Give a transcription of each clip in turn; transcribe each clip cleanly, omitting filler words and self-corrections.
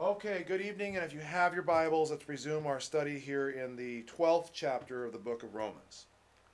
Okay, good evening, and if you have your Bibles, let's resume our study here in the 12th chapter of the book of Romans.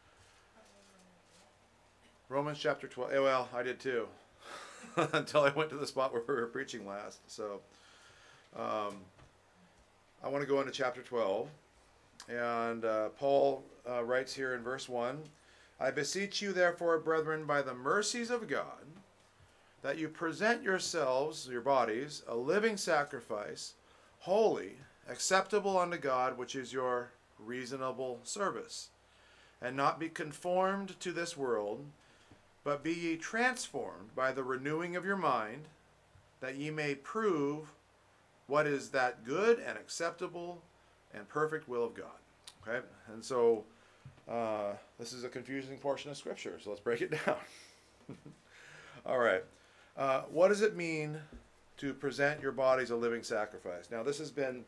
Romans chapter 12. Well, I did too, until I went to the spot where we were preaching last. So I want to go into chapter 12, and Paul writes here in verse 1, I beseech you, therefore, brethren, by the mercies of God, that you present yourselves, your bodies, a living sacrifice, holy, acceptable unto God, which is your reasonable service. And not be conformed to this world, but be ye transformed by the renewing of your mind, that ye may prove what is that good and acceptable and perfect will of God. Okay? And so this is a confusing portion of Scripture, so let's break it down. All right. What does it mean to present your bodies a living sacrifice? Now, this has been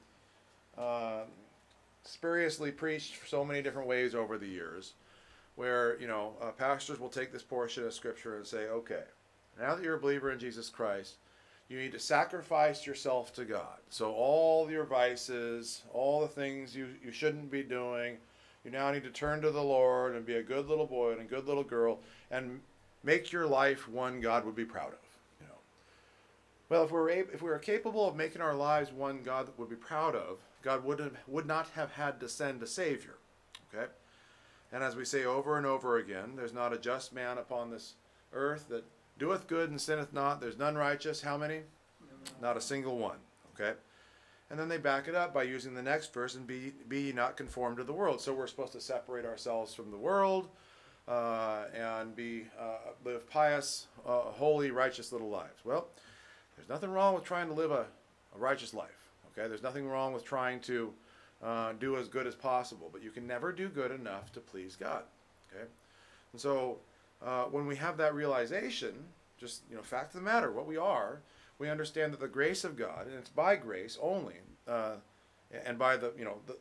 spuriously preached for so many different ways over the years, where, pastors will take this portion of Scripture and say, okay, now that you're a believer in Jesus Christ, you need to sacrifice yourself to God. So all your vices, all the things you shouldn't be doing, you now need to turn to the Lord and be a good little boy and a good little girl and make your life one God would be proud of. Well, if we were capable of making our lives one God would be proud of, God would not have had to send a Savior. Okay? And as we say over and over again, there's not a just man upon this earth that doeth good and sinneth not. There's none righteous. How many? Not a single one. Okay? And then they back it up by using the next verse, and be ye not conformed to the world. So we're supposed to separate ourselves from the world and live pious, holy, righteous little lives. Well, there's nothing wrong with trying to live a righteous life. Okay, there's nothing wrong with trying to do as good as possible, but you can never do good enough to please God. Okay, and so when we have that realization, just fact of the matter, what we are, we understand that the grace of God, and it's by grace only, and by the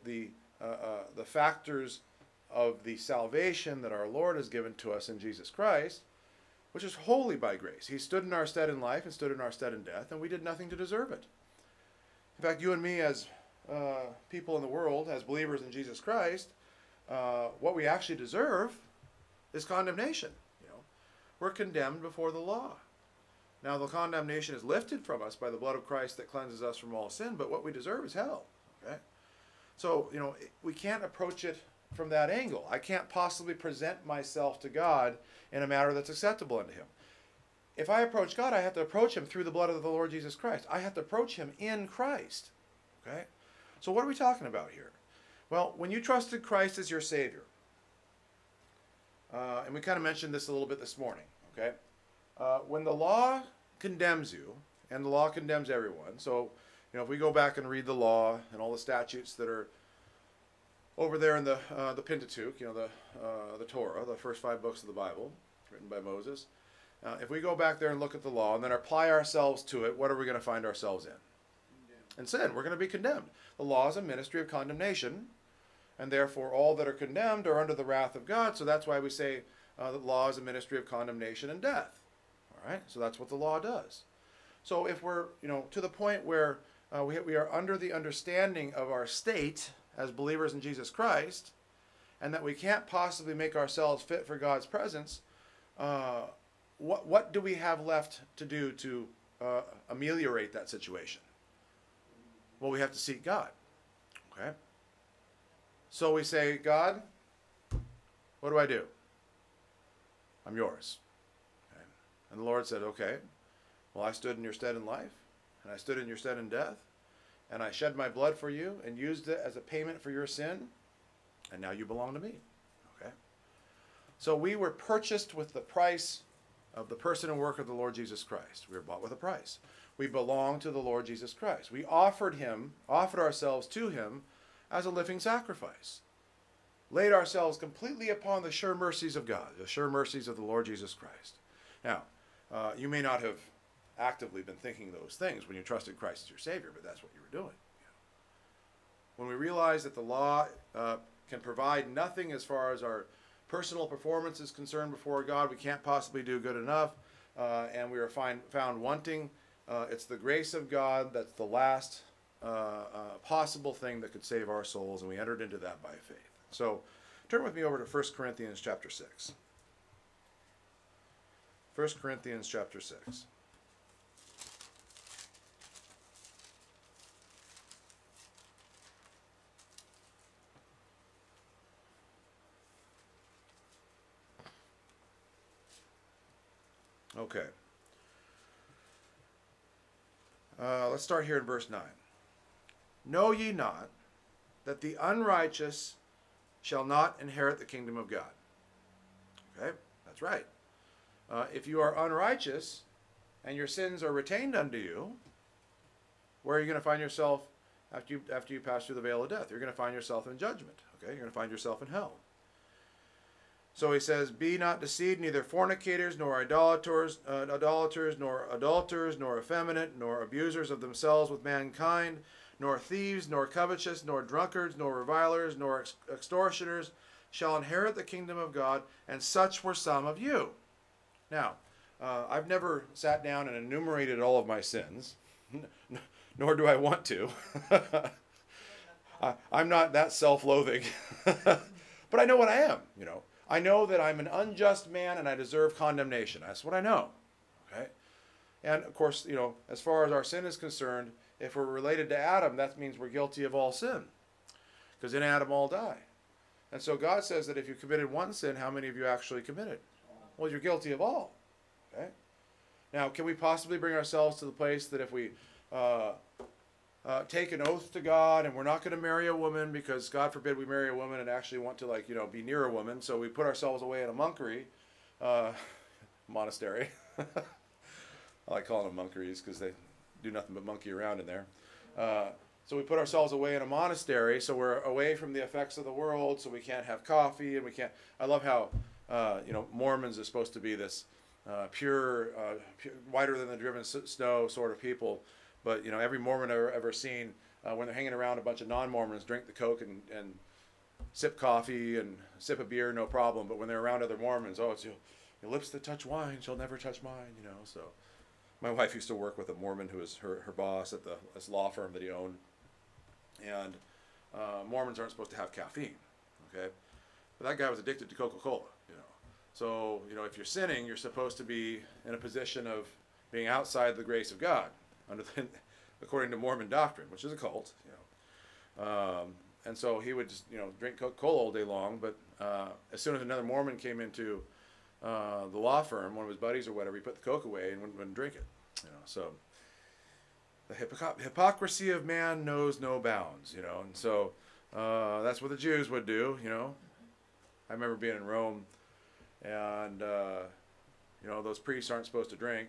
factors of the salvation that our Lord has given to us in Jesus Christ, which is wholly by grace. He stood in our stead in life and stood in our stead in death, and we did nothing to deserve it. In fact, you and me as people in the world, as believers in Jesus Christ, what we actually deserve is condemnation. We're condemned before the law. Now, the condemnation is lifted from us by the blood of Christ that cleanses us from all sin, but what we deserve is hell. Okay? So, we can't approach it from that angle. I can't possibly present myself to God in a manner that's acceptable unto Him. If I approach God, I have to approach Him through the blood of the Lord Jesus Christ. I have to approach Him in Christ. Okay? So what are we talking about here? Well, when you trusted Christ as your Savior, and we kind of mentioned this a little bit this morning, okay? When the law condemns you, and the law condemns everyone, so if we go back and read the law and all the statutes that are over there in the Pentateuch, the Torah, the first 5 books of the Bible, written by Moses. If we go back there and look at the law and then apply ourselves to it, what are we going to find ourselves in? In sin. We're going to be condemned. The law is a ministry of condemnation, and therefore all that are condemned are under the wrath of God. So that's why we say the law is a ministry of condemnation and death. All right? So that's what the law does. So if we're, to the point where we are under the understanding of our state as believers in Jesus Christ, and that we can't possibly make ourselves fit for God's presence, what do we have left to do to ameliorate that situation? Well, we have to seek God. Okay? So we say, God, what do I do? I'm yours. Okay? And the Lord said, okay, well, I stood in your stead in life, and I stood in your stead in death, and I shed my blood for you and used it as a payment for your sin, and now you belong to me. Okay? So we were purchased with the price of the person and work of the Lord Jesus Christ. We were bought with a price. We belong to the Lord Jesus Christ. We offered ourselves to Him as a living sacrifice. Laid ourselves completely upon the sure mercies of God, the sure mercies of the Lord Jesus Christ. Now, you may not have actively been thinking those things when you trusted Christ as your Savior, but that's what you were doing. When we realize that the law can provide nothing as far as our personal performance is concerned before God, we can't possibly do good enough, and we are found wanting. It's the grace of God that's the last possible thing that could save our souls, and we entered into that by faith. So turn with me over to 1 Corinthians chapter 6. 1 Corinthians chapter 6. Okay. Let's start here in verse 9. Know ye not that the unrighteous shall not inherit the kingdom of God? Okay, that's right. If you are unrighteous and your sins are retained unto you, where are you going to find yourself after you pass through the veil of death? You're going to find yourself in judgment. Okay, you're going to find yourself in hell. So he says, be not deceived, neither fornicators, nor idolaters, nor adulterers, nor effeminate, nor abusers of themselves with mankind, nor thieves, nor covetous, nor drunkards, nor revilers, nor extortioners shall inherit the kingdom of God, and such were some of you. Now, I've never sat down and enumerated all of my sins, nor do I want to. I'm not that self-loathing, but I know what I am, you know. I know that I'm an unjust man and I deserve condemnation. That's what I know. Okay? And of course, you know, as far as our sin is concerned, if we're related to Adam, that means we're guilty of all sin. Because in Adam all die. And so God says that if you committed one sin, how many of you actually committed? Well, you're guilty of all. Okay? Now, can we possibly bring ourselves to the place that if we take an oath to God and we're not going to marry a woman because God forbid we marry a woman and actually want to, like, you know, be near a woman, so we put ourselves away in a monkery, monastery. I like calling them monkeries because they do nothing but monkey around in there. So we put ourselves away in a monastery, so we're away from the effects of the world, so we can't have coffee and we can't. I love how you know, Mormons are supposed to be this pure, whiter than the driven snow sort of people. But, you know, every Mormon I've ever seen, when they're hanging around a bunch of non-Mormons, drink the Coke and sip coffee and sip a beer, no problem. But when they're around other Mormons, oh, it's your lips that touch wine shall never touch mine, you know. So my wife used to work with a Mormon who was her boss at this law firm that he owned. And Mormons aren't supposed to have caffeine, okay? But that guy was addicted to Coca-Cola, you know. So, you know, if you're sinning, you're supposed to be in a position of being outside the grace of God, according to Mormon doctrine, which is a cult, you know. And so he would just, you know, drink Coca-Cola all day long, but as soon as another Mormon came into the law firm, one of his buddies or whatever, he put the Coke away and wouldn't drink it, you know. So the hypocrisy of man knows no bounds, you know, and so that's what the Jews would do, you know. I remember being in Rome, and you know, those priests aren't supposed to drink.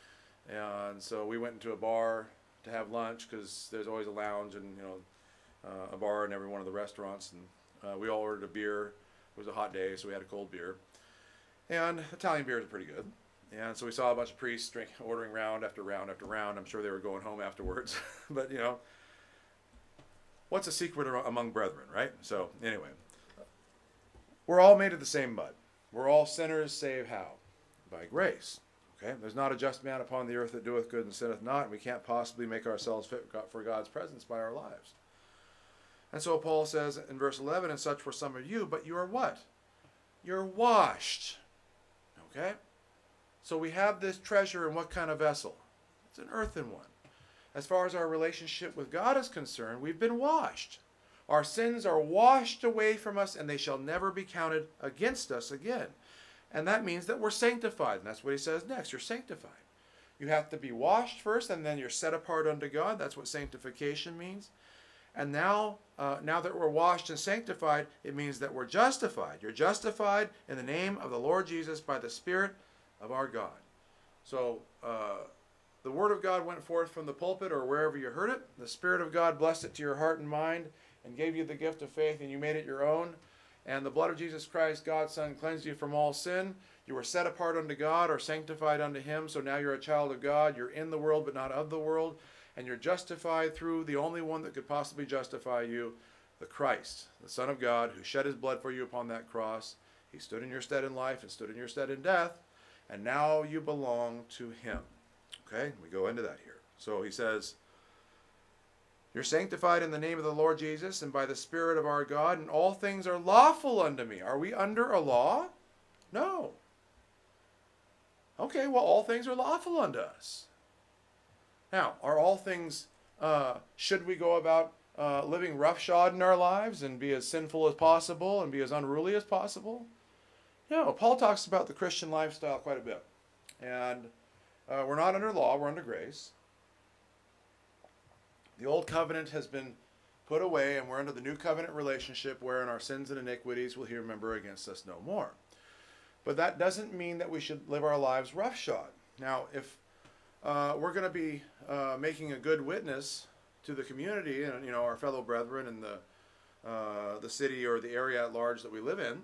And so we went into a bar to have lunch because there's always a lounge and, you know, a bar in every one of the restaurants. And we all ordered a beer. It was a hot day, so we had a cold beer. And Italian beers are pretty good. And so we saw a bunch of priests ordering round after round after round. I'm sure they were going home afterwards. But, you know, what's a secret among brethren, right? So anyway, we're all made of the same mud. We're all sinners, save how? By grace. Okay? There's not a just man upon the earth that doeth good and sinneth not, and we can't possibly make ourselves fit for God's presence by our lives. And so Paul says in verse 11, and such were some of you, but you are what? You're washed. Okay? So we have this treasure in what kind of vessel? It's an earthen one. As far as our relationship with God is concerned, we've been washed. Our sins are washed away from us, and they shall never be counted against us again. And that means that we're sanctified. And that's what he says next. You're sanctified. You have to be washed first, and then you're set apart unto God. That's what sanctification means. And now that we're washed and sanctified, it means that we're justified. You're justified in the name of the Lord Jesus by the Spirit of our God. So the Word of God went forth from the pulpit or wherever you heard it. The Spirit of God blessed it to your heart and mind and gave you the gift of faith, and you made it your own. And the blood of Jesus Christ, God's Son, cleansed you from all sin. You were set apart unto God or sanctified unto Him. So now you're a child of God. You're in the world but not of the world. And you're justified through the only one that could possibly justify you, the Christ, the Son of God, who shed His blood for you upon that cross. He stood in your stead in life and stood in your stead in death. And now you belong to Him. Okay? We go into that here. So he says, You're sanctified in the name of the Lord Jesus and by the Spirit of our God, and all things are lawful unto me. Are we under a law? No. Okay, well, all things are lawful unto us. Now, are all things, should we go about living roughshod in our lives and be as sinful as possible and be as unruly as possible? No, Paul talks about the Christian lifestyle quite a bit. And we're not under law, we're under grace. The old covenant has been put away, and we're under the new covenant relationship wherein our sins and iniquities will he remember against us no more. But that doesn't mean that we should live our lives roughshod. Now, if we're going to be making a good witness to the community and our fellow brethren in the city or the area at large that we live in,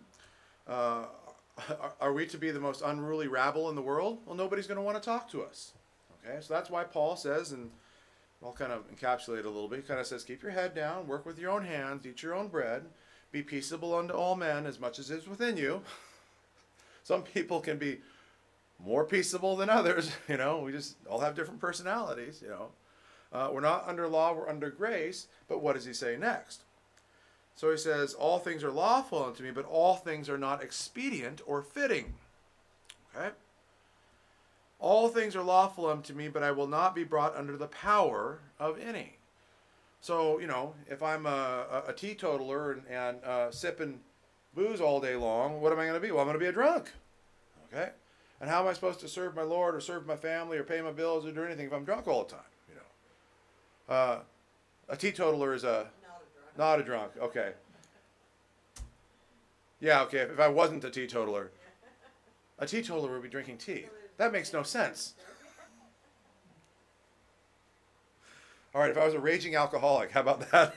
are we to be the most unruly rabble in the world? Well, nobody's going to want to talk to us. Okay, so that's why Paul says, and I'll kind of encapsulate it a little bit. He kind of says, keep your head down, work with your own hands, eat your own bread, be peaceable unto all men as much as is within you. Some people can be more peaceable than others. We just all have different personalities. We're not under law, we're under grace. But what does he say next? So he says, all things are lawful unto me, but all things are not expedient or fitting. Okay? All things are lawful unto me, but I will not be brought under the power of any. So, if I'm a teetotaler and sipping booze all day long, what am I going to be? Well, I'm going to be a drunk. Okay? And how am I supposed to serve my Lord or serve my family or pay my bills or do anything if I'm drunk all the time? A teetotaler is not a drunk. Okay. Yeah, okay. If I wasn't a teetotaler would be drinking tea. That makes no sense. All right, if I was a raging alcoholic, how about that?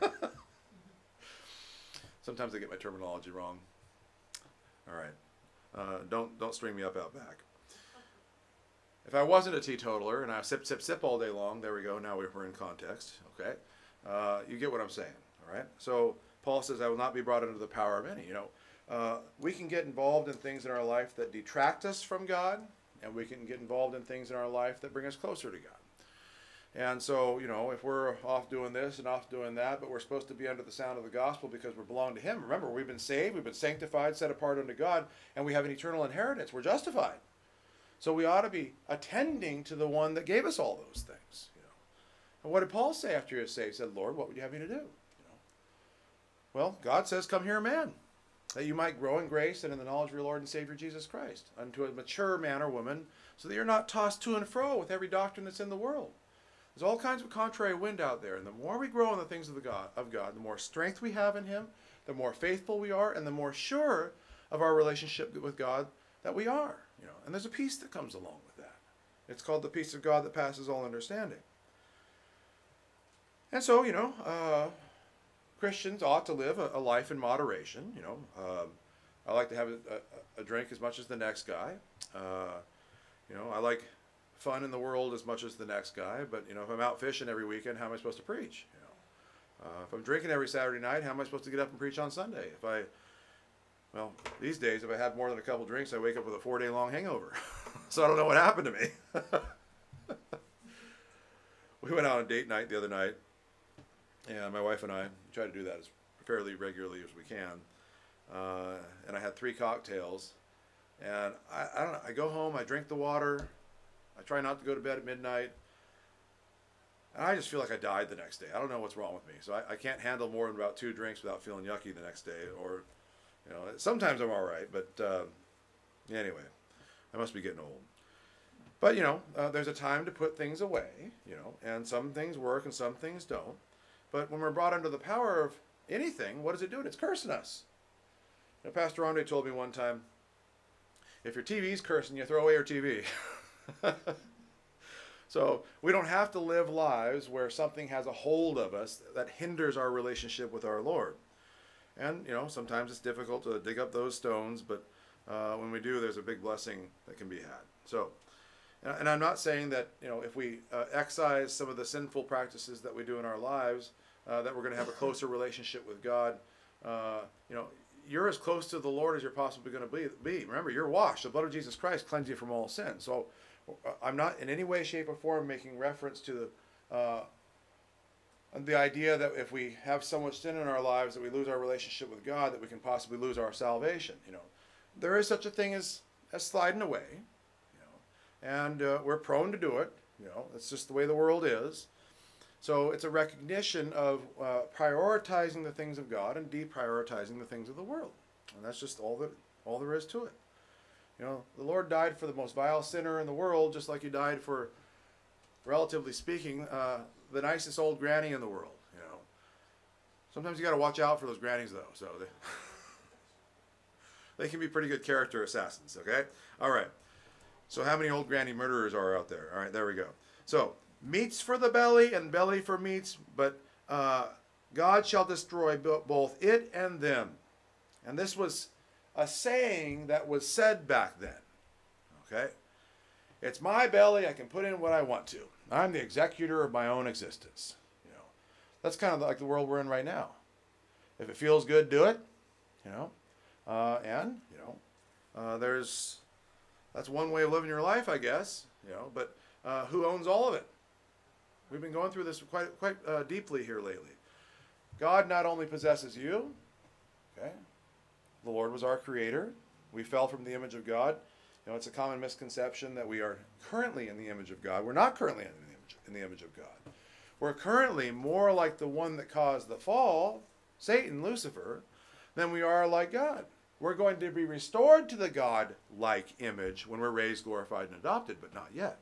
Sometimes I get my terminology wrong. All right. Don't string me up out back. If I wasn't a teetotaler and I sip all day long, there we go. Now we're in context. Okay. You get what I'm saying. All right. So Paul says, I will not be brought under the power of any. We can get involved in things in our life that detract us from God, and we can get involved in things in our life that bring us closer to God. And so, if we're off doing this and off doing that, but we're supposed to be under the sound of the gospel because we belong to Him. Remember, we've been saved, we've been sanctified, set apart unto God, and we have an eternal inheritance. We're justified. So we ought to be attending to the one that gave us all those things. And what did Paul say after he was saved? He said, Lord, what would you have me to do? Well, God says, come here, man, that you might grow in grace and in the knowledge of your Lord and Savior Jesus Christ, unto a mature man or woman, so that you're not tossed to and fro with every doctrine that's in the world. There's all kinds of contrary wind out there, and the more we grow in the things of God, the more strength we have in Him, the more faithful we are, and the more sure of our relationship with God that we are. And there's a peace that comes along with that. It's called the peace of God that passes all understanding. And so, Christians ought to live a life in moderation. I like to have a drink as much as the next guy. I like fun in the world as much as the next guy. But, if I'm out fishing every weekend, how am I supposed to preach? If I'm drinking every Saturday night, how am I supposed to get up and preach on Sunday? These days, if I have more than a couple drinks, I wake up with a 4-day long hangover. So I don't know what happened to me. We went out on a date night the other night. And my wife and I try to do that as fairly regularly as we can. And I had 3 cocktails. And I don't know, I go home, I drink the water. I try not to go to bed at midnight. And I just feel like I died the next day. I don't know what's wrong with me. So I can't handle more than about 2 drinks without feeling yucky the next day. Or, sometimes I'm all right. But anyway, I must be getting old. But, there's a time to put things away, and some things work and some things don't. But when we're brought under the power of anything, what is it doing? It's cursing us. Pastor Andre told me one time, if your TV's cursing you, throw away your TV. So we don't have to live lives where something has a hold of us that hinders our relationship with our Lord. And, sometimes it's difficult to dig up those stones, but when we do, there's a big blessing that can be had. So, and I'm not saying that, if we excise some of the sinful practices that we do in our lives, that we're going to have a closer relationship with God. You're as close to the Lord as you're possibly going to be. Remember, you're washed. The blood of Jesus Christ cleanses you from all sin. So I'm not in any way, shape, or form making reference to And the idea that if we have so much sin in our lives that we lose our relationship with God, that we can possibly lose our salvation. There is such a thing as sliding away, and we're prone to do it. It's just the way the world is. So it's a recognition of prioritizing the things of God and deprioritizing the things of the world, and that's just all there is to it. The Lord died for the most vile sinner in the world, just like He died for, relatively speaking, the nicest old granny in the world. Sometimes you got to watch out for those grannies, though. So they can be pretty good character assassins. Okay, all right. So how many old granny murderers are out there? All right, there we go. So meats for the belly and belly for meats, but God shall destroy both it and them. And this was a saying that was said back then. Okay, it's my belly. I can put in what I want to. I'm the executor of my own existence. That's kind of like the world we're in right now. If it feels good, do it. That's one way of living your life, I guess. But who owns all of it? We've been going through this quite deeply here lately. God not only possesses you. Okay, the Lord was our creator. We fell from the image of God. It's a common misconception that we are currently in the image of God. We're not currently in the image of God. We're currently more like the one that caused the fall, Satan, Lucifer, than we are like God. We're going to be restored to the God-like image when we're raised, glorified, and adopted, but not yet.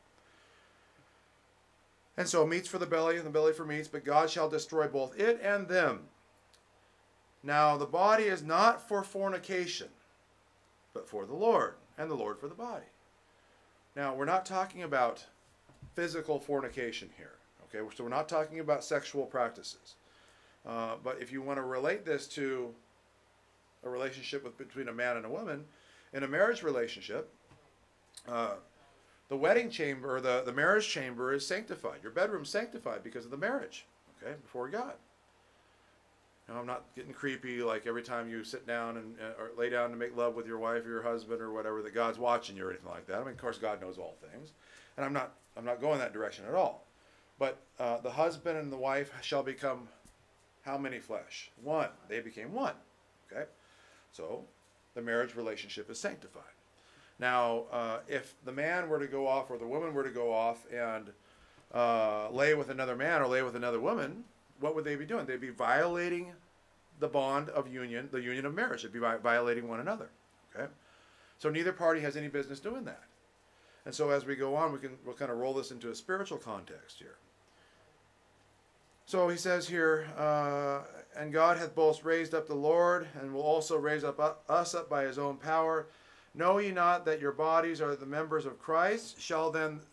And so meats for the belly and the belly for meats, but God shall destroy both it and them. Now the body is not for fornication, but for the Lord, and the Lord for the body. Now we're not talking about physical fornication here. Okay, so we're not talking about sexual practices. But if you want to relate this to a relationship between a man and a woman, in a marriage relationship, the wedding chamber, or the marriage chamber is sanctified. Your bedroom's sanctified because of the marriage, okay, before God. Now, I'm not getting creepy like every time you sit down or lay down to make love with your wife or your husband or whatever, that God's watching you or anything like that. I mean, of course, God knows all things. And I'm not going that direction at all. But the husband and the wife shall become how many flesh? One. They became one. Okay? So the marriage relationship is sanctified. Now, if the man were to go off or the woman were to go off and lay with another man or lay with another woman, what would they be doing? They'd be violating the bond of union, the union of marriage. They'd be violating one another. Okay? So neither party has any business doing that. And so as we go on, we'll kind of roll this into a spiritual context here. So he says here, and God hath both raised up the Lord, and will also raise us up by his own power. Know ye not that your bodies are the members of Christ? Shall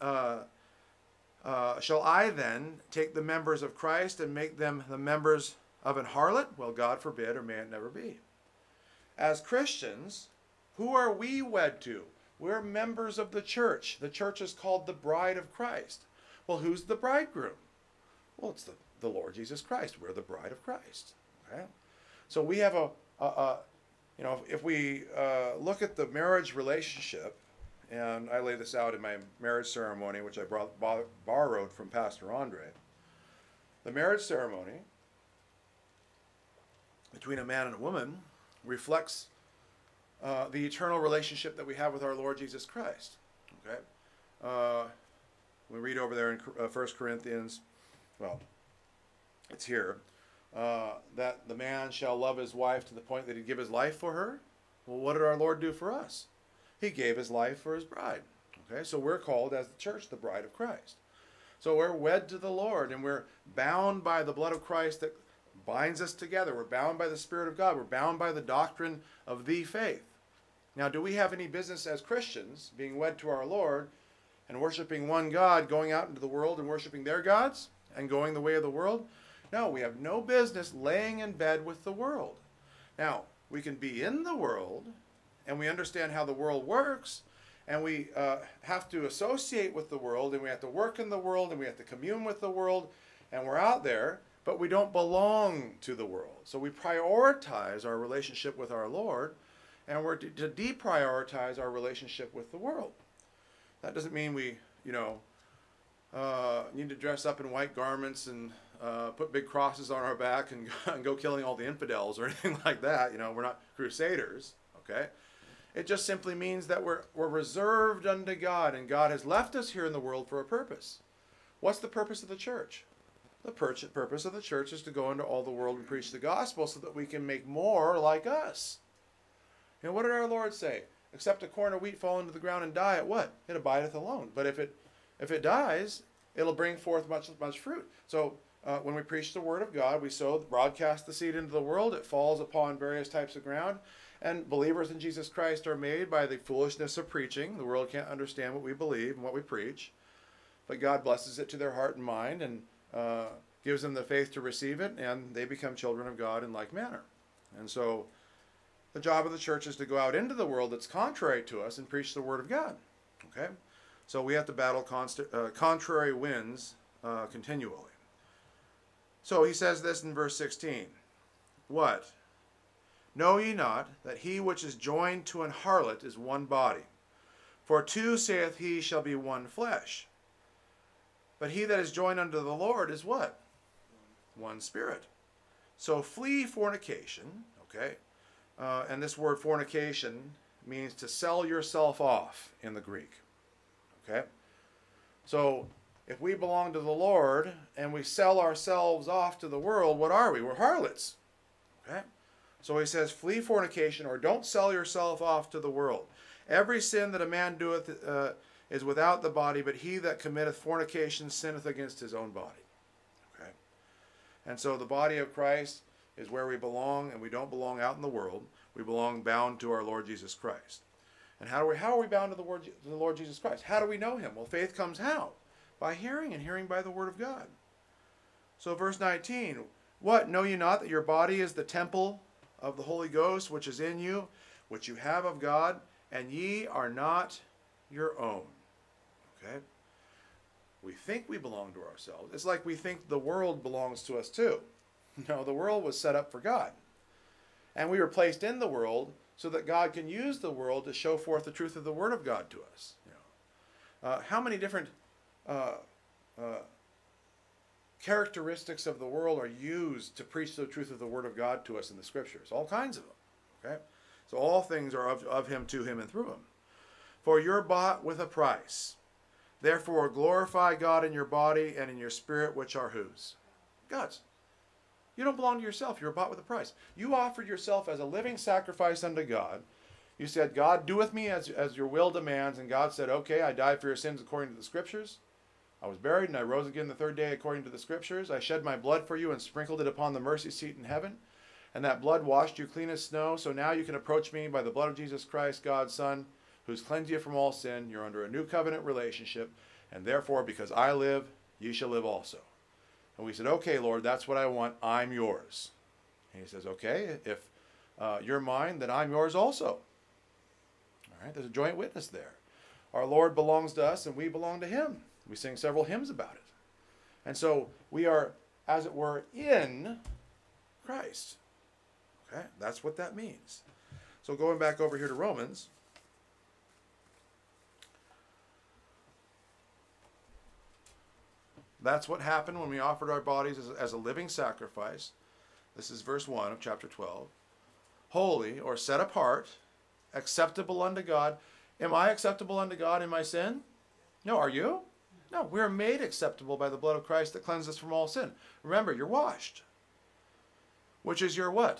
I then take the members of Christ and make them the members of an harlot? Well, God forbid, or may it never be. As Christians, who are we wed to? We're members of the church. The church is called the bride of Christ. Well, who's the bridegroom? Well, it's the Lord Jesus Christ. We're the bride of Christ. Okay? So we have if we look at the marriage relationship, and I lay this out in my marriage ceremony, which I borrowed from Pastor Andre. The marriage ceremony between a man and a woman reflects the eternal relationship that we have with our Lord Jesus Christ. Okay? We read over there in 1 Corinthians, well, it's here, that the man shall love his wife to the point that he'd give his life for her. Well, what did our Lord do for us? He gave his life for his bride. Okay, so we're called as the church the bride of Christ. So we're wed to the Lord, and we're bound by the blood of Christ that binds us together. We're bound by the Spirit of God. We're bound by the doctrine of the faith. Now, do we have any business as Christians, being wed to our Lord and worshiping one God, going out into the world and worshiping their gods and going the way of the world? No, we have no business laying in bed with the world. Now, we can be in the world, and we understand how the world works, and we have to associate with the world, and we have to work in the world, and we have to commune with the world, and we're out there, but we don't belong to the world. So we prioritize our relationship with our Lord, and we're to deprioritize our relationship with the world. That doesn't mean we, need to dress up in white garments and put big crosses on our back and go killing all the infidels or anything like that. We're not crusaders, okay? It just simply means that we're reserved unto God, and God has left us here in the world for a purpose. What's the purpose of the church? The purpose of the church is to go into all the world and preach the gospel so that we can make more like us. What did our Lord say? Except a corn of wheat fall into the ground and die, it what? It abideth alone. But if it dies, it'll bring forth much fruit. So when we preach the word of God, we broadcast the seed into the world. It falls upon various types of ground. And believers in Jesus Christ are made by the foolishness of preaching. The world can't understand what we believe and what we preach. But God blesses it to their heart and mind and gives them the faith to receive it, and they become children of God in like manner. And so the job of the church is to go out into the world that's contrary to us and preach the word of God. Okay? So we have to battle contrary winds continually. So he says this in verse 16. What? Know ye not that he which is joined to an harlot is one body? For two, saith he, shall be one flesh. But he that is joined unto the Lord is what? One spirit. So flee fornication, okay? And this word fornication means to sell yourself off in the Greek, okay? So if we belong to the Lord and we sell ourselves off to the world, what are we? We're harlots, okay? So he says, flee fornication, or don't sell yourself off to the world. Every sin that a man doeth is without the body, but he that committeth fornication sinneth against his own body. Okay? And so the body of Christ is where we belong, and we don't belong out in the world. We belong bound to our Lord Jesus Christ. And how are we bound to the Lord Jesus Christ? How do we know him? Well, faith comes how? By hearing, and hearing by the word of God. So verse 19, what? Know ye not that your body is the temple of the Holy Ghost, which is in you, which you have of God, and ye are not your own. Okay? We think we belong to ourselves. It's like we think the world belongs to us too. No, the world was set up for God. And we were placed in the world so that God can use the world to show forth the truth of the Word of God to us. How many different characteristics of the world are used to preach the truth of the Word of God to us in the Scriptures? All kinds of them. Okay? So all things are of him, to him, and through him. For you're bought with a price. Therefore glorify God in your body and in your spirit, which are whose? God's. You don't belong to yourself. You're bought with a price. You offered yourself as a living sacrifice unto God. You said, God, do with me as your will demands. And God said, okay, I died for your sins according to the Scriptures. I was buried and I rose again the third day according to the Scriptures. I shed my blood for you and sprinkled it upon the mercy seat in heaven. And that blood washed you clean as snow. So now you can approach me by the blood of Jesus Christ, God's Son, who's cleansed you from all sin. You're under a new covenant relationship. And therefore, because I live, ye shall live also. And we said, okay, Lord, that's what I want. I'm yours. And he says, okay, if you're mine, then I'm yours also. All right, there's a joint witness there. Our Lord belongs to us and we belong to him. We sing several hymns about it. And so we are, as it were, in Christ. Okay, that's what that means. So going back over here to Romans. That's what happened when we offered our bodies as a living sacrifice. This is verse 1 of chapter 12. Holy, or set apart, acceptable unto God. Am I acceptable unto God in my sin? No, are you? No, we're made acceptable by the blood of Christ that cleanses us from all sin. Remember, you're washed. Which is your what?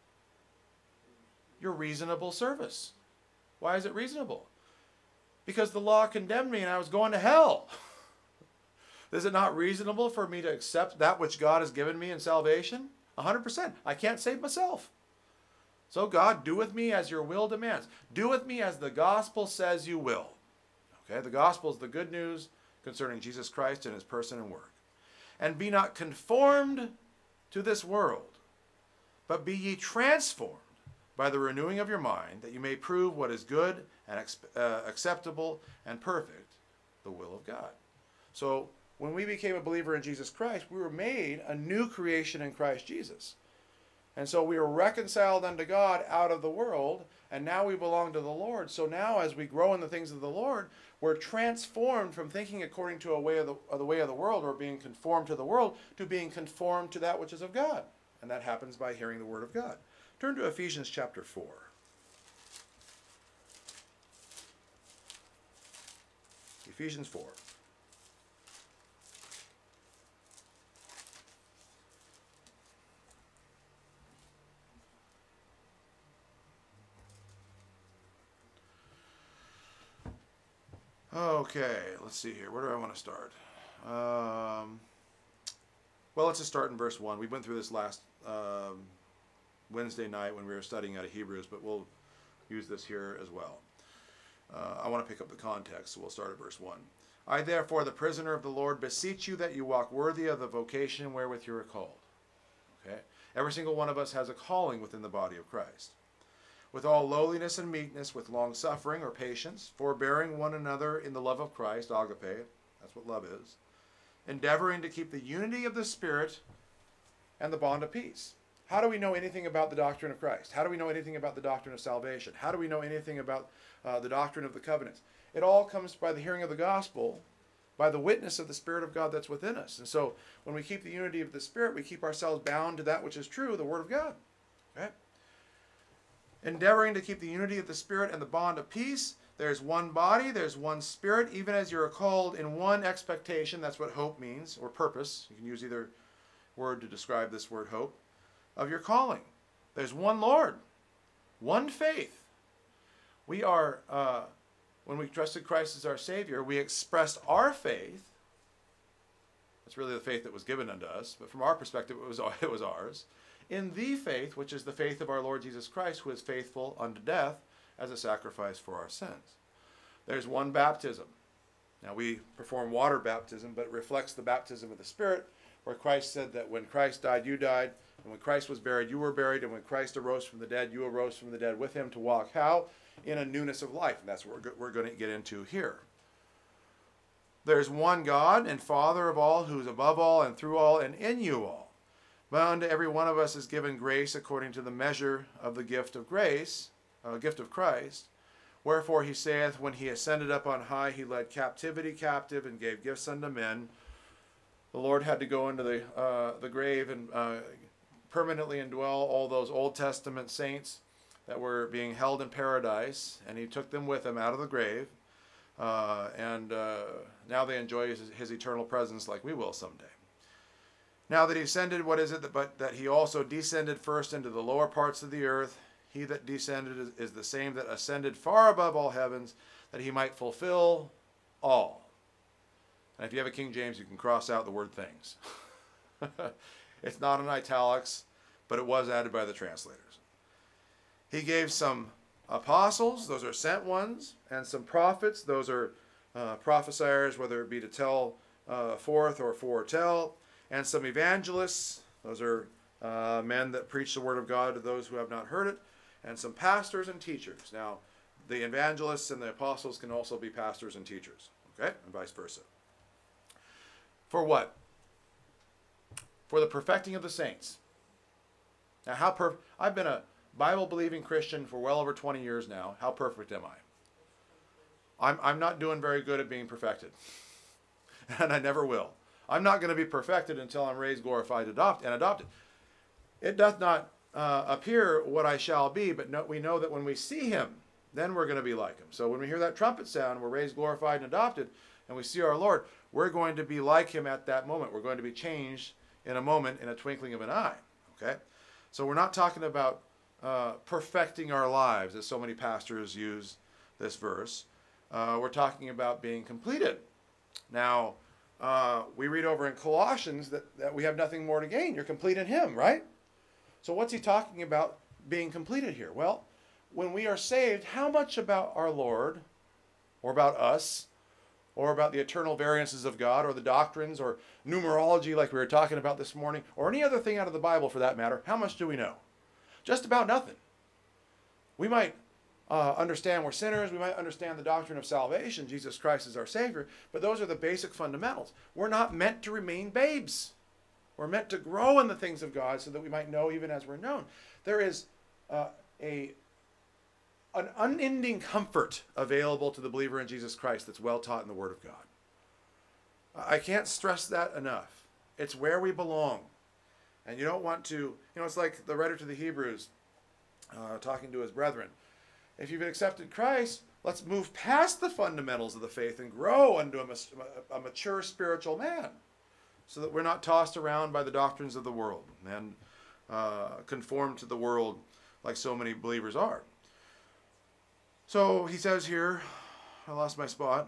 Your reasonable service. Why is it reasonable? Because the law condemned me and I was going to hell. Is it not reasonable for me to accept that which God has given me in salvation? 100%. I can't save myself. So God, do with me as your will demands. Do with me as the gospel says you will. Okay, the gospel is the good news concerning Jesus Christ and his person and work. And be not conformed to this world, but be ye transformed by the renewing of your mind, that you may prove what is good and acceptable and perfect, the will of God. So when we became a believer in Jesus Christ, we were made a new creation in Christ Jesus. And so we are reconciled unto God out of the world, and now we belong to the Lord. So now as we grow in the things of the Lord, we're transformed from thinking according to the way of the world, or being conformed to the world, to being conformed to that which is of God. And that happens by hearing the word of God. Turn to Ephesians chapter 4. Ephesians 4. Okay, let's see here. Where do I want to start? Well, let's just start in verse 1. We went through this last Wednesday night when we were studying out of Hebrews, but we'll use this here as well. I want to pick up the context, so we'll start at verse 1. I, therefore, the prisoner of the Lord, beseech you that you walk worthy of the vocation wherewith you are called. Okay? Every single one of us has a calling within the body of Christ. With all lowliness and meekness, with long suffering or patience, forbearing one another in the love of Christ, agape, that's what love is, endeavoring to keep the unity of the Spirit and the bond of peace. How do we know anything about the doctrine of Christ? How do we know anything about the doctrine of salvation? How do we know anything about the doctrine of the covenants? It all comes by the hearing of the gospel, by the witness of the Spirit of God that's within us. And so when we keep the unity of the Spirit, we keep ourselves bound to that which is true, the Word of God. Okay? Endeavoring to keep the unity of the Spirit and the bond of peace. There's one body, there's one Spirit, even as you are called in one expectation. That's what hope means, or purpose. You can use either word to describe this word hope. Of your calling. There's one Lord, one faith. We are, when we trusted Christ as our Savior, we expressed our faith. That's really the faith that was given unto us, but from our perspective, it was ours. In the faith, which is the faith of our Lord Jesus Christ, who is faithful unto death as a sacrifice for our sins. There's one baptism. Now we perform water baptism, but it reflects the baptism of the Spirit, where Christ said that when Christ died, you died. And when Christ was buried, you were buried. And when Christ arose from the dead, you arose from the dead with him to walk how? In a newness of life. And that's what we're going to get into here. There's one God and Father of all, who is above all and through all and in you all. But unto every one of us is given grace according to the measure of the gift of grace, gift of Christ. Wherefore he saith, when he ascended up on high, he led captivity captive and gave gifts unto men. The Lord had to go into the grave and permanently indwell all those Old Testament saints that were being held in paradise, and he took them with him out of the grave, and now they enjoy his eternal presence like we will someday. Now that he ascended, what is it but that he also descended first into the lower parts of the earth? He that descended is the same that ascended far above all heavens, that he might fulfill all. And if you have a King James, you can cross out the word things. It's not in italics, but it was added by the translators. He gave some apostles, those are sent ones, and some prophets, those are prophesiers, whether it be to tell forth or foretell, and some evangelists, those are men that preach the word of God to those who have not heard it, and some pastors and teachers. Now, the evangelists and the apostles can also be pastors and teachers, okay, and vice versa. For what? For the perfecting of the saints. Now, I've been a Bible-believing Christian for well over 20 years now. How perfect am I? I'm not doing very good at being perfected. And I never will. I'm not going to be perfected until I'm raised, glorified, and adopted. It doth not appear what I shall be, but we know that when we see him, then we're going to be like him. So when we hear that trumpet sound, we're raised, glorified, and adopted, and we see our Lord, we're going to be like him at that moment. We're going to be changed in a moment, in a twinkling of an eye. Okay? So we're not talking about perfecting our lives, as so many pastors use this verse. We're talking about being completed. Now, we read over in Colossians that we have nothing more to gain. You're complete in him, right? So what's he talking about being completed here? Well, when we are saved, how much about our Lord, or about us, or about the eternal variances of God, or the doctrines, or numerology like we were talking about this morning, or any other thing out of the Bible for that matter, how much do we know? Just about nothing. We might understand we're sinners, we might understand the doctrine of salvation, Jesus Christ is our Savior, but those are the basic fundamentals. We're not meant to remain babes. We're meant to grow in the things of God so that we might know even as we're known. There is an unending comfort available to the believer in Jesus Christ that's well taught in the Word of God. I can't stress that enough. It's where we belong. And you don't want to, it's like the writer to the Hebrews talking to his brethren. If you've accepted Christ, let's move past the fundamentals of the faith and grow into a mature spiritual man so that we're not tossed around by the doctrines of the world and conformed to the world like so many believers are. So he says here, I lost my spot,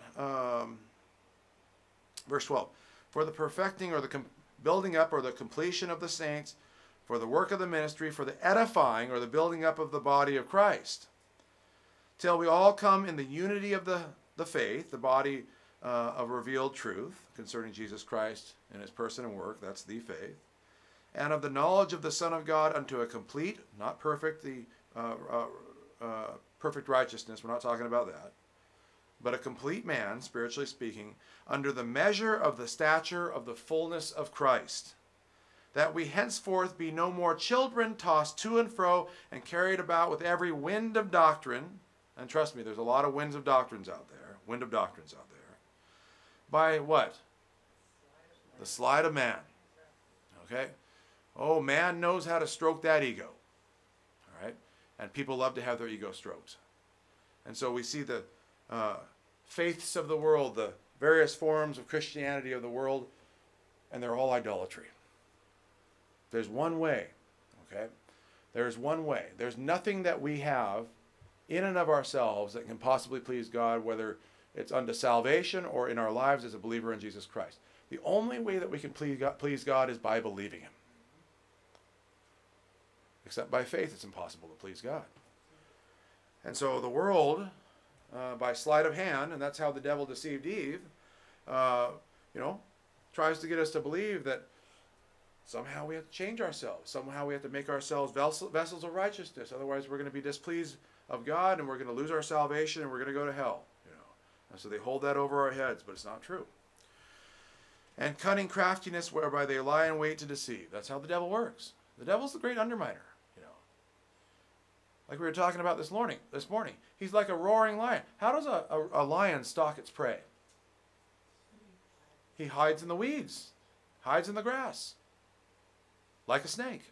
verse 12, for the perfecting or the building up or the completion of the saints, for the work of the ministry, for the edifying or the building up of the body of Christ, till we all come in the unity of the faith, the body of revealed truth concerning Jesus Christ and his person and work, that's the faith, and of the knowledge of the Son of God unto a complete, not perfect, perfect righteousness, we're not talking about that, but a complete man, spiritually speaking, under the measure of the stature of the fullness of Christ, that we henceforth be no more children tossed to and fro and carried about with every wind of doctrine. And trust me, there's a lot of wind of doctrines out there. By what? The sleight of man. Okay? Oh, man knows how to stroke that ego. All right? And people love to have their ego stroked. And so we see the faiths of the world, the various forms of Christianity of the world, and they're all idolatry. There's one way, okay? There's one way. There's nothing that we have in and of ourselves that can possibly please God, whether it's unto salvation or in our lives as a believer in Jesus Christ. The only way that we can please God is by believing him. Except by faith, it's impossible to please God. And so the world, by sleight of hand, and that's how the devil deceived Eve, tries to get us to believe that somehow we have to change ourselves. Somehow we have to make ourselves vessels of righteousness. Otherwise, we're going to be displeased of God, and we're going to lose our salvation, and we're going to go to hell. And so they hold that over our heads, but it's not true. And cunning craftiness, whereby they lie in wait to deceive. That's how the devil works. The devil's the great underminer. Like we were talking about this morning. He's like a roaring lion. How does a lion stalk its prey? He hides in the weeds, hides in the grass, like a snake.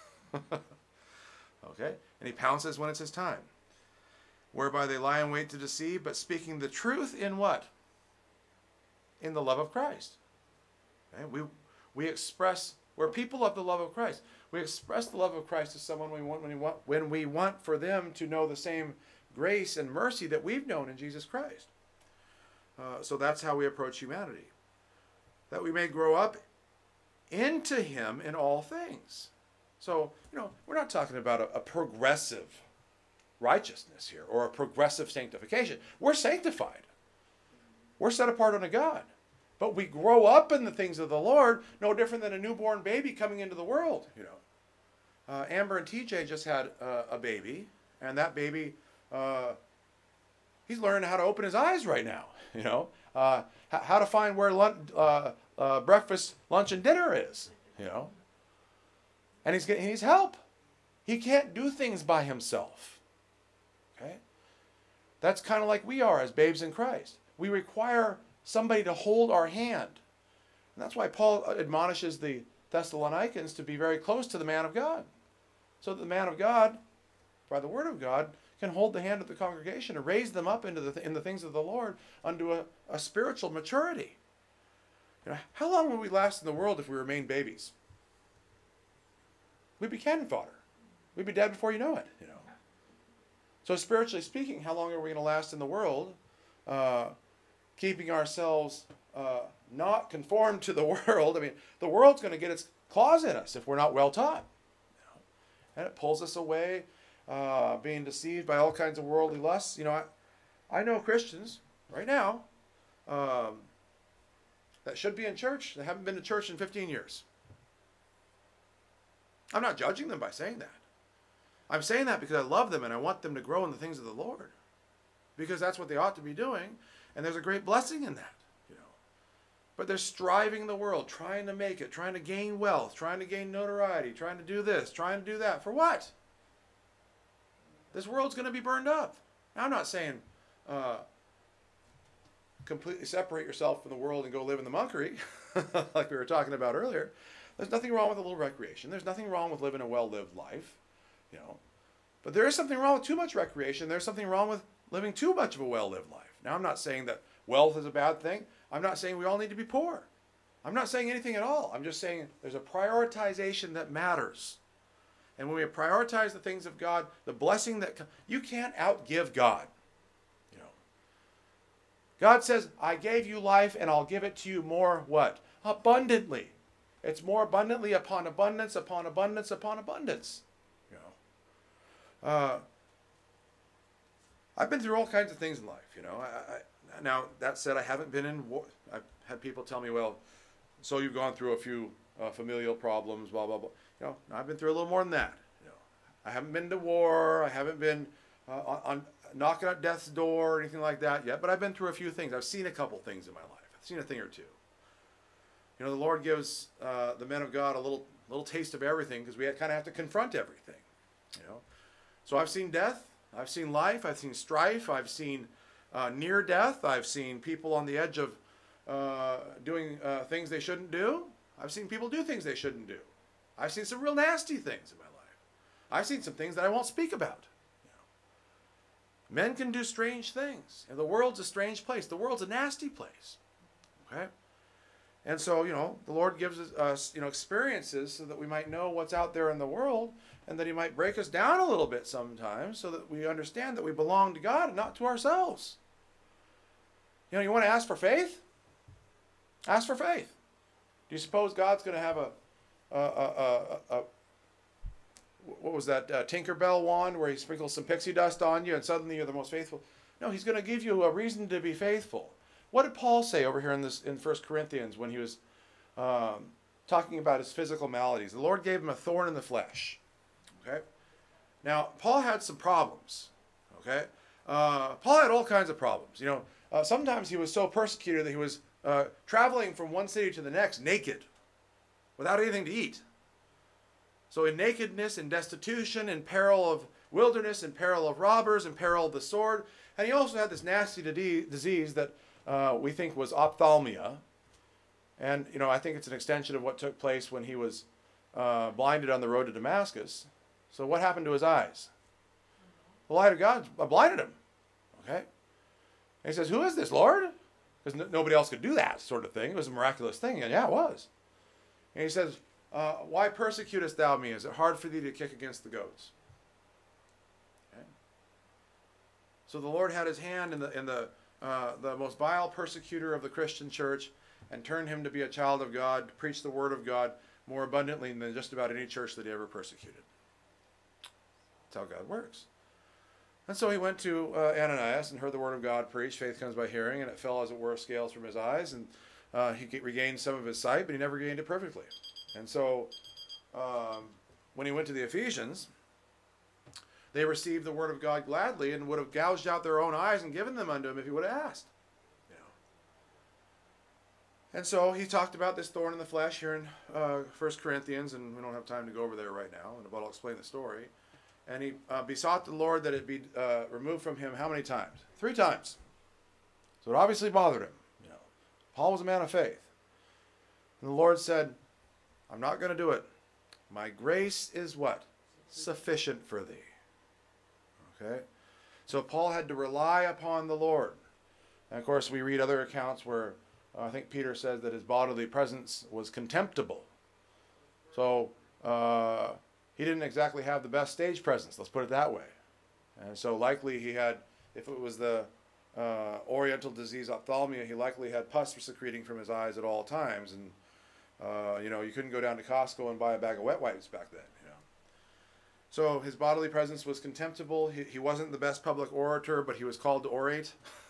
Okay? And he pounces when it's his time. Whereby they lie in wait to deceive, but speaking the truth in what? In the love of Christ. Okay? We express, we're people of the love of Christ. We express the love of Christ to someone when we want for them to know the same grace and mercy that we've known in Jesus Christ. So that's how we approach humanity. That we may grow up into him in all things. So, we're not talking about a progressive righteousness here or a progressive sanctification. We're sanctified. We're set apart unto God. But we grow up in the things of the Lord, no different than a newborn baby coming into the world. Amber and TJ just had a baby, and that baby, he's learning how to open his eyes right now. How to find where breakfast, lunch, and dinner is. And he needs help. He can't do things by himself. Okay, that's kind of like we are as babes in Christ. We require somebody to hold our hand. And that's why Paul admonishes the Thessalonians to be very close to the man of God. So that the man of God, by the word of God, can hold the hand of the congregation and raise them up in the things of the Lord unto a spiritual maturity. How long would we last in the world if we remained babies? We'd be cannon fodder. We'd be dead before you know it. So spiritually speaking, how long are we going to last in the world? Keeping ourselves not conformed to the world. I mean, the world's going to get its claws in us if we're not well taught. And it pulls us away, being deceived by all kinds of worldly lusts. I know Christians right now that should be in church. They haven't been to church in 15 years. I'm not judging them by saying that. I'm saying that because I love them and I want them to grow in the things of the Lord. Because that's what they ought to be doing. And there's a great blessing in that. but they're striving in the world, trying to make it, trying to gain wealth, trying to gain notoriety, trying to do this, trying to do that. For what? This world's going to be burned up. Now, I'm not saying completely separate yourself from the world and go live in the monkery, like we were talking about earlier. There's nothing wrong with a little recreation. There's nothing wrong with living a well-lived life, you know. But there is something wrong with too much recreation. There's something wrong with living too much of a well-lived life. Now, I'm not saying that wealth is a bad thing. I'm not saying we all need to be poor. I'm not saying anything at all. I'm just saying there's a prioritization that matters. And when we prioritize the things of God, the blessing that you can't outgive God. You know, God says, "I gave you life, and I'll give it to you more." What? Abundantly. It's more abundantly upon abundance, upon abundance, upon abundance. You know, I've been through all kinds of things in life. You know, now that said, I haven't been in war. I've had people tell me, "Well, so you've gone through a few familial problems, blah blah blah." You know, I've been through a little more than that. You know, I haven't been to war. I haven't been on knocking at death's door or anything like that yet. But I've been through a few things. I've seen a couple things in my life. I've seen a thing or two. You know, the Lord gives the men of God a little taste of everything, because we kind of have to confront everything. You know, so I've seen death. I've seen life. I've seen strife. I've seen near death. I've seen people on the edge of doing things they shouldn't do. I've seen people do things they shouldn't do. I've seen some real nasty things in my life. I've seen some things that I won't speak about. You know. Men can do strange things. And the world's a strange place. The world's a nasty place. Okay? And so, you know, the Lord gives us, you know, experiences so that we might know what's out there in the world, and that He might break us down a little bit sometimes so that we understand that we belong to God and not to ourselves. You know, you want to ask for faith? Ask for faith. Do you suppose God's going to have what was that, Tinkerbell wand where He sprinkles some pixie dust on you and suddenly you're the most faithful? No, He's going to give you a reason to be faithful. What did Paul say over here in 1 Corinthians when he was talking about his physical maladies? The Lord gave him a thorn in the flesh. Okay? Now, Paul had some problems. Okay? Paul had all kinds of problems. You know, sometimes he was so persecuted that he was traveling from one city to the next naked, without anything to eat. So in nakedness, in destitution, in peril of wilderness, in peril of robbers, in peril of the sword. And he also had this nasty disease that we think was ophthalmia. And, you know, I think it's an extension of what took place when he was blinded on the road to Damascus. So what happened to his eyes? The light of God blinded him. Okay? And he says, "Who is this, Lord?" Because nobody else could do that sort of thing. It was a miraculous thing. And yeah, it was. And he says, "Why persecutest thou me? Is it hard for thee to kick against the goats?" Okay? So the Lord had His hand in the most vile persecutor of the Christian church and turned him to be a child of God, to preach the word of God more abundantly than just about any church that He ever persecuted. That's how God works. And so he went to Ananias and heard the word of God preached. Faith comes by hearing, and it fell, as it were, scales from his eyes, and he regained some of his sight, but he never gained it perfectly. And so when he went to the Ephesians, they received the word of God gladly and would have gouged out their own eyes and given them unto him if he would have asked. You know. And so he talked about this thorn in the flesh here in 1 Corinthians, and we don't have time to go over there right now, but I'll explain the story. And he besought the Lord that it be removed from him how many times? 3 times. So it obviously bothered him. You know, Paul was a man of faith. And the Lord said, "I'm not going to do it. My grace is what? Sufficient for thee." Okay? So Paul had to rely upon the Lord. And of course, we read other accounts where I think Peter says that his bodily presence was contemptible. So he didn't exactly have the best stage presence, let's put it that way. And so likely he had, if it was the oriental disease ophthalmia, he likely had pus secreting from his eyes at all times. And, you know, you couldn't go down to Costco and buy a bag of wet wipes back then. You know. So his bodily presence was contemptible. He wasn't the best public orator, but he was called to orate.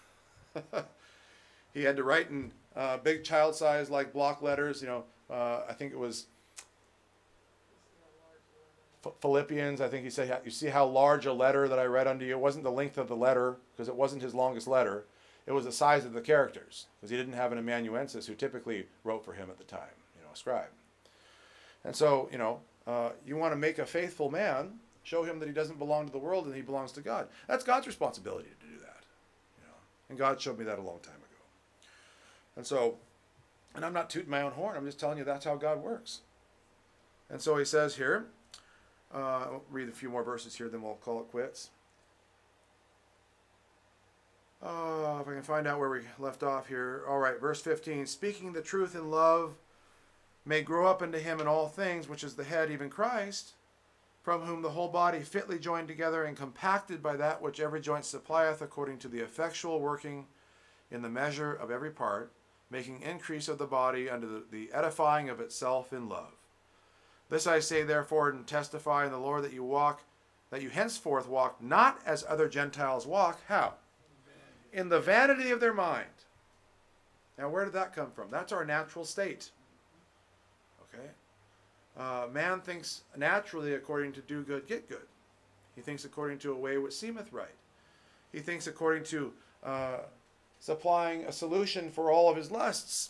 He had to write in big child size like block letters. You know, I think it was Philippians, I think he said, "You see how large a letter that I read unto you?" It wasn't the length of the letter, because it wasn't his longest letter. it was the size of the characters, because he didn't have an amanuensis who typically wrote for him at the time, a scribe. And so, you want to make a faithful man, show him that he doesn't belong to the world and he belongs to God. That's God's responsibility to do that. And God showed me that a long time ago. And so, and I'm not tooting my own horn, I'm just telling you that's how God works. And so he says here, I'll read a few more verses here, then we'll call it quits. If I can find out where we left off here. All right, verse 15. Speaking the truth in love may grow up into him in all things, which is the head, even Christ, from whom the whole body fitly joined together and compacted by that which every joint supplieth, according to the effectual working in the measure of every part, making increase of the body unto the edifying of itself in love. This I say therefore, and testify in the Lord, that you henceforth walk not as other Gentiles walk. How? In the vanity of their mind. Now where did that come from? That's our natural state. Okay? Man thinks naturally according to do good, get good. He thinks according to a way which seemeth right. He thinks according to supplying a solution for all of his lusts.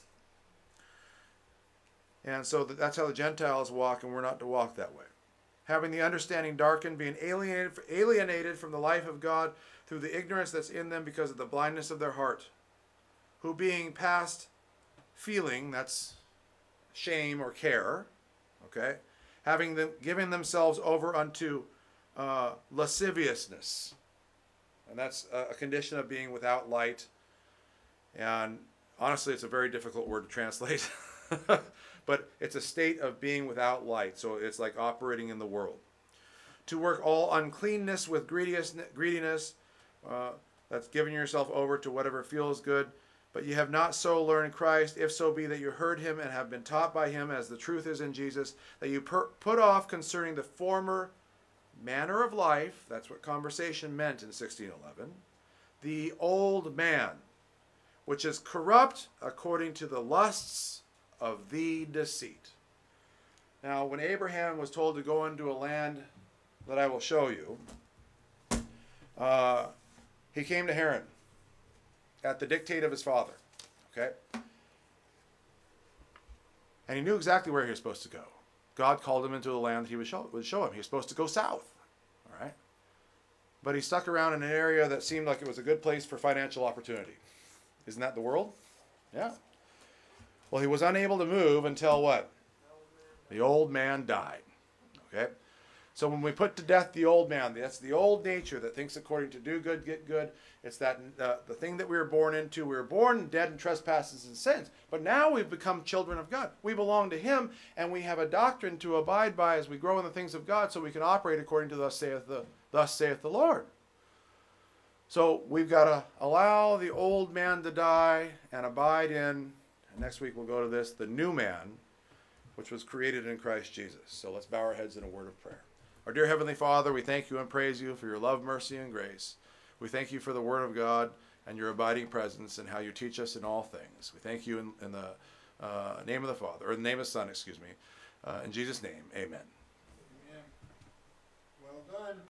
And so that's how the Gentiles walk, and we're not to walk that way. Having the understanding darkened, being alienated from the life of God through the ignorance that's in them because of the blindness of their heart, who being past feeling, that's shame or care, okay, having them given themselves over unto lasciviousness, and that's a condition of being without light. And honestly, it's a very difficult word to translate. But it's a state of being without light. So it's like operating in the world. To work all uncleanness with greediness, that's giving yourself over to whatever feels good. But you have not so learned Christ, if so be that you heard him and have been taught by him, as the truth is in Jesus, that you put off concerning the former manner of life, that's what conversation meant in 1611, the old man, which is corrupt according to the lusts of the deceit. Now, when Abraham was told to go into a land that I will show you, he came to Haran at the dictate of his father. Okay? And he knew exactly where he was supposed to go. God called him into the land that he would show him. He was supposed to go south. All right? But he stuck around in an area that seemed like it was a good place for financial opportunity. Isn't that the world? Yeah. Well, he was unable to move until what? The old man died. Okay? So when we put to death the old man, that's the old nature that thinks according to do good, get good. It's that the thing that we were born into. We were born dead in trespasses and sins. But now we've become children of God. We belong to him, and we have a doctrine to abide by as we grow in the things of God, so we can operate according to thus saith the Lord. So we've got to allow the old man to die and abide in, and next week we'll go to this, the new man, which was created in Christ Jesus. So let's bow our heads in a word of prayer. Our dear Heavenly Father, we thank you and praise you for your love, mercy, and grace. We thank you for the Word of God and your abiding presence and how you teach us in all things. We thank you in the name of the Father, or the name of the Son, in Jesus' name, amen. Amen. Well done.